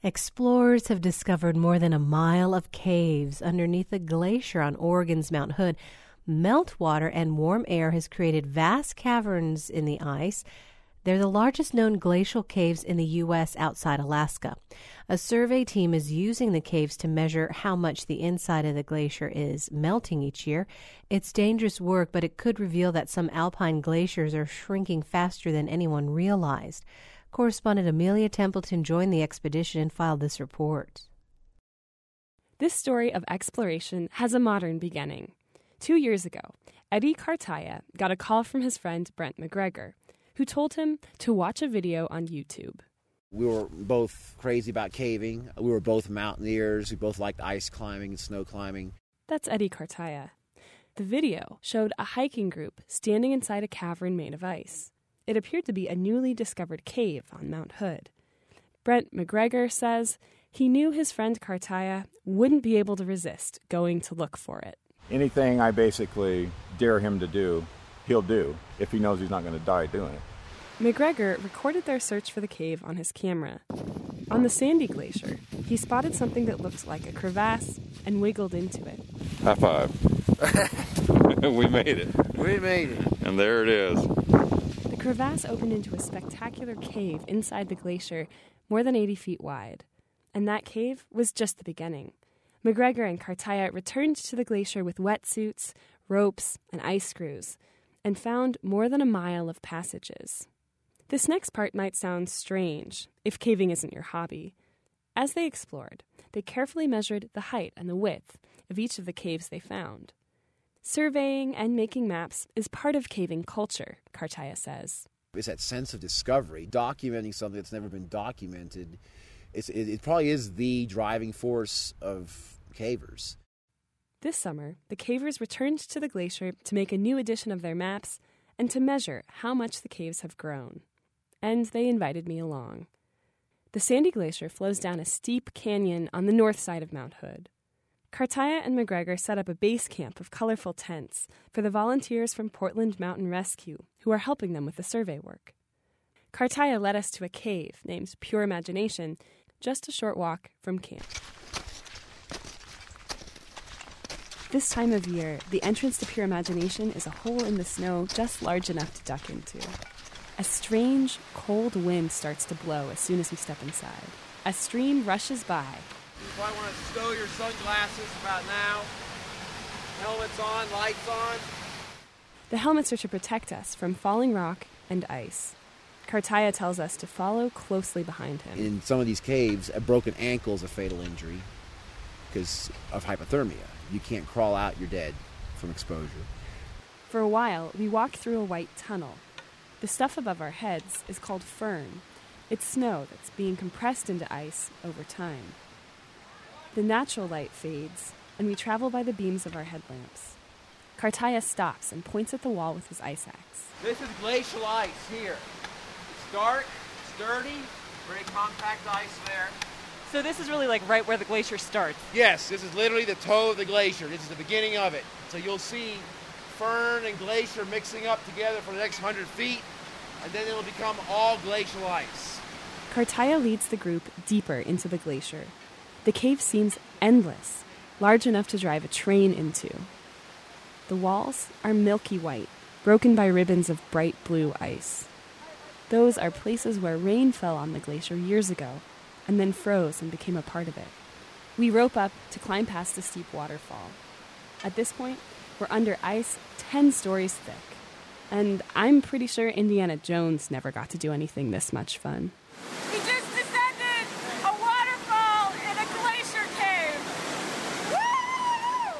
Explorers have discovered more than a mile of caves underneath a glacier on Oregon's Mount Hood. Meltwater and warm air has created vast caverns in the ice. They're the largest known glacial caves in the U.S. outside Alaska. A survey team is using the caves to measure how much the inside of the glacier is melting each year. It's dangerous work, but it could reveal that some alpine glaciers are shrinking faster than anyone realized. Correspondent Amelia Templeton joined the expedition and filed this report. This story of exploration has a modern beginning. 2 years ago, Eddie Cartaya got a call from his friend Brent McGregor, who told him to watch a video on YouTube. We were both crazy about caving. We were both mountaineers. We both liked ice climbing and snow climbing. That's Eddie Cartaya. The video showed a hiking group standing inside a cavern made of ice. It appeared to be a newly discovered cave on Mount Hood. Brent McGregor says he knew his friend Cartaya wouldn't be able to resist going to look for it. Anything I basically dare him to do, he'll do if he knows he's not going to die doing it. McGregor recorded their search for the cave on his camera. On the Sandy Glacier, he spotted something that looked like a crevasse and wiggled into it. High five. We made it. We made it. And there it is. The crevasse opened into a spectacular cave inside the glacier, more than 80 feet wide. And that cave was just the beginning. McGregor and Cartaya returned to the glacier with wetsuits, ropes, and ice screws, and found more than a mile of passages. This next part might sound strange, if caving isn't your hobby. As they explored, they carefully measured the height and the width of each of the caves they found. Surveying and making maps is part of caving culture, Cartaya says. It's that sense of discovery, documenting something that's never been documented. It probably is the driving force of cavers. This summer, the cavers returned to the glacier to make a new edition of their maps and to measure how much the caves have grown. And they invited me along. The Sandy Glacier flows down a steep canyon on the north side of Mount Hood. Cartaya and McGregor set up a base camp of colorful tents for the volunteers from Portland Mountain Rescue who are helping them with the survey work. Cartaya led us to a cave named Pure Imagination, just a short walk from camp. This time of year, the entrance to Pure Imagination is a hole in the snow just large enough to duck into. A strange, cold wind starts to blow as soon as we step inside. A stream rushes by. You probably want to stow your sunglasses about now. Helmets on, lights on. The helmets are to protect us from falling rock and ice. Cartaya tells us to follow closely behind him. In some of these caves, a broken ankle is a fatal injury because of hypothermia. You can't crawl out, you're dead from exposure. For a while, we walked through a white tunnel. The stuff above our heads is called firn. It's snow that's being compressed into ice over time. The natural light fades, and we travel by the beams of our headlamps. Cartaya stops and points at the wall with his ice axe. This is glacial ice here. It's dark, sturdy, very compact ice there. So this is really like right where the glacier starts? Yes, this is literally the toe of the glacier. This is the beginning of it. So you'll see firn and glacier mixing up together for the next 100 feet, and then it'll become all glacial ice. Cartaya leads the group deeper into the glacier. The cave seems endless, large enough to drive a train into. The walls are milky white, broken by ribbons of bright blue ice. Those are places where rain fell on the glacier years ago, and then froze and became a part of it. We rope up to climb past a steep waterfall. At this point, we're under ice 10 stories thick. And I'm pretty sure Indiana Jones never got to do anything this much fun. We just descended a waterfall in a glacier cave! Woo!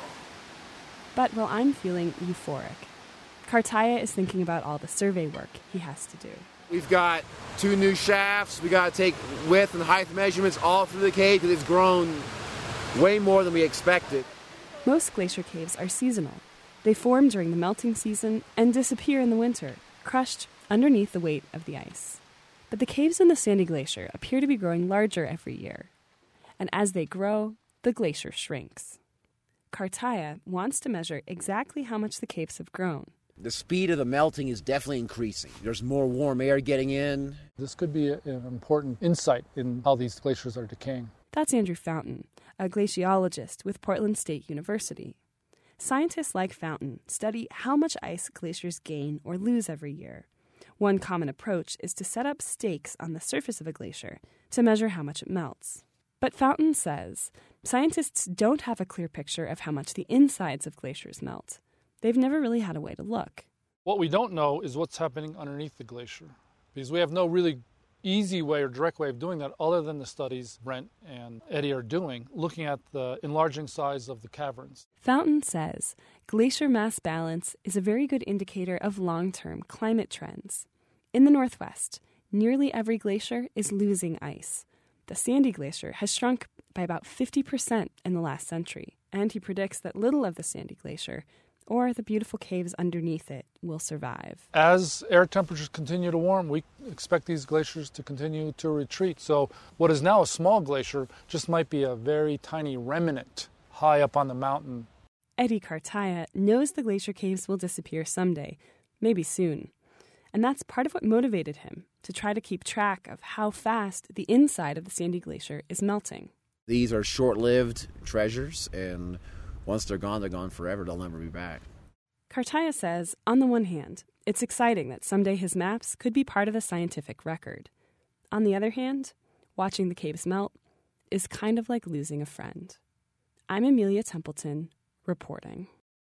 But while I'm feeling euphoric, Cartaya is thinking about all the survey work he has to do. We've got 2 new shafts. We got to take width and height measurements all through the cave because it's grown way more than we expected. Most glacier caves are seasonal. They form during the melting season and disappear in the winter, crushed underneath the weight of the ice. But the caves in the Sandy Glacier appear to be growing larger every year. And as they grow, the glacier shrinks. Cartaya wants to measure exactly how much the caves have grown. The speed of the melting is definitely increasing. There's more warm air getting in. This could be an important insight in how these glaciers are decaying. That's Andrew Fountain, a glaciologist with Portland State University. Scientists like Fountain study how much ice glaciers gain or lose every year. One common approach is to set up stakes on the surface of a glacier to measure how much it melts. But Fountain says scientists don't have a clear picture of how much the insides of glaciers melt. They've never really had a way to look. What we don't know is what's happening underneath the glacier, because we have no really easy way or direct way of doing that other than the studies Brent and Eddie are doing, looking at the enlarging size of the caverns. Fountain says glacier mass balance is a very good indicator of long-term climate trends. In the Northwest, nearly every glacier is losing ice. The Sandy Glacier has shrunk by about 50% in the last century, and he predicts that little of the Sandy Glacier, or the beautiful caves underneath it, will survive. As air temperatures continue to warm, we expect these glaciers to continue to retreat. So what is now a small glacier just might be a very tiny remnant high up on the mountain. Eddie Cartaya knows the glacier caves will disappear someday, maybe soon. And that's part of what motivated him to try to keep track of how fast the inside of the Sandy Glacier is melting. These are short-lived treasures, and once they're gone forever. They'll never be back. Cartaya says, on the one hand, it's exciting that someday his maps could be part of a scientific record. On the other hand, watching the caves melt is kind of like losing a friend. I'm Amelia Templeton, reporting.